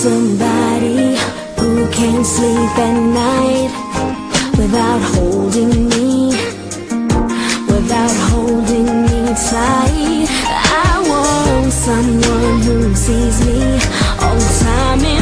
somebody who can't sleep at night without holding me, without holding me tight. I want someone who sees me all the time.